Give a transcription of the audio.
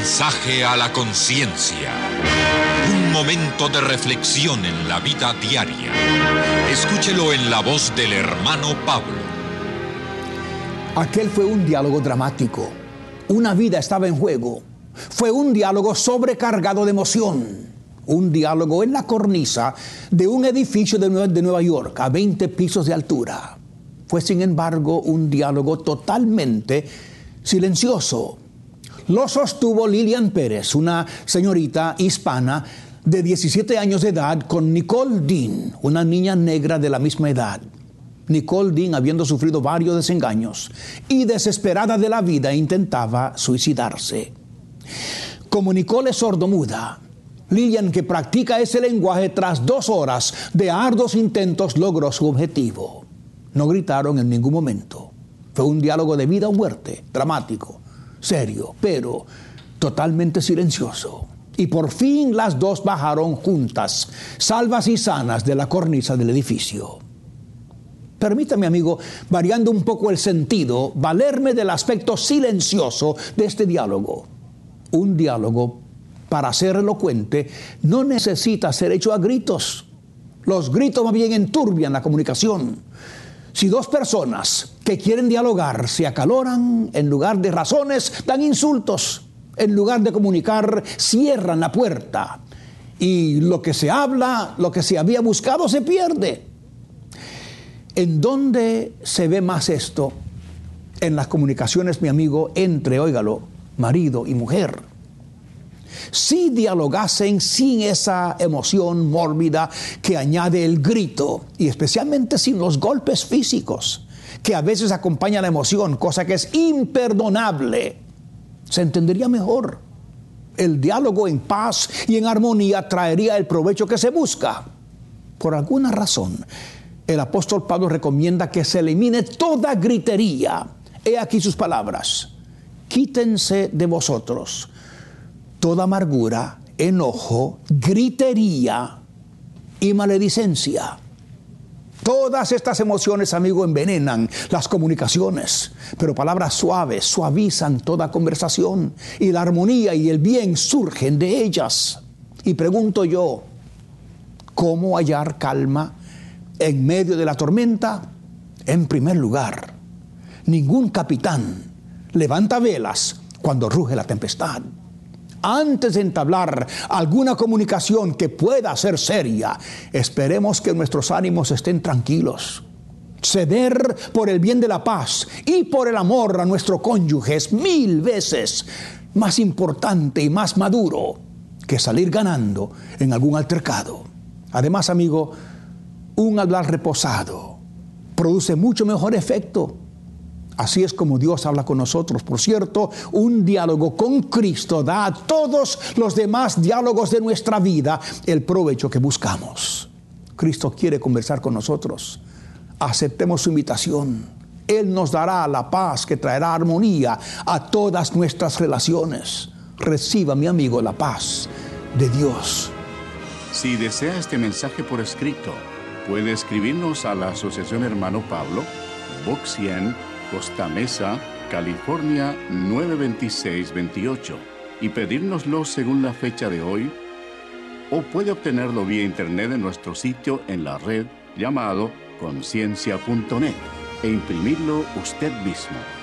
Mensaje a la conciencia. Un momento de reflexión en la vida diaria. Escúchelo en la voz del hermano Pablo. Aquel fue un diálogo dramático. Una vida estaba en juego. Fue un diálogo sobrecargado de emoción. Un diálogo en la cornisa de un edificio de Nueva York a 20 pisos de altura. Fue, sin embargo, un diálogo totalmente silencioso. Lo sostuvo Lilian Pérez, una señorita hispana de 17 años de edad, con Nicole Dean, una niña negra de la misma edad. Nicole Dean, habiendo sufrido varios desengaños y desesperada de la vida, intentaba suicidarse. Como Nicole es sordomuda, Lilian, que practica ese lenguaje, tras 2 horas de arduos intentos, logró su objetivo. No gritaron en ningún momento. Fue un diálogo de vida o muerte, dramático, serio, pero totalmente silencioso. Y por fin las dos bajaron juntas, salvas y sanas, de la cornisa del edificio. Permítame, amigo, variando un poco el sentido, valerme del aspecto silencioso de este diálogo. Un diálogo, para ser elocuente, no necesita ser hecho a gritos. Los gritos más bien enturbian la comunicación. Si 2 personas que quieren dialogar se acaloran, en lugar de razones, dan insultos. En lugar de comunicar, cierran la puerta. Y lo que se habla, lo que se había buscado, se pierde. ¿En dónde se ve más esto? En las comunicaciones, mi amigo, entre, óigalo, marido y mujer. Si dialogasen sin esa emoción mórbida que añade el grito, y especialmente sin los golpes físicos, que a veces acompaña la emoción, cosa que es imperdonable, se entendería mejor. El diálogo en paz y en armonía traería el provecho que se busca. Por alguna razón, el apóstol Pablo recomienda que se elimine toda gritería. He aquí sus palabras: quítense de vosotros toda amargura, enojo, gritería y maledicencia. Todas estas emociones, amigo, envenenan las comunicaciones, pero palabras suaves suavizan toda conversación, y la armonía y el bien surgen de ellas. Y pregunto yo, ¿cómo hallar calma en medio de la tormenta? En primer lugar, ningún capitán levanta velas cuando ruge la tempestad. Antes de entablar alguna comunicación que pueda ser seria, esperemos que nuestros ánimos estén tranquilos. Ceder por el bien de la paz y por el amor a nuestro cónyuge es 1000 veces más importante y más maduro que salir ganando en algún altercado. Además, amigo, un hablar reposado produce mucho mejor efecto. Así es como Dios habla con nosotros. Por cierto, un diálogo con Cristo da a todos los demás diálogos de nuestra vida el provecho que buscamos. Cristo quiere conversar con nosotros. Aceptemos su invitación. Él nos dará la paz que traerá armonía a todas nuestras relaciones. Reciba, mi amigo, la paz de Dios. Si desea este mensaje por escrito, puede escribirnos a la Asociación Hermano Pablo, Box 100, Costa Mesa, California 92628, y pedírnoslo según la fecha de hoy, o puede obtenerlo vía internet en nuestro sitio en la red llamado conciencia.net e imprimirlo usted mismo.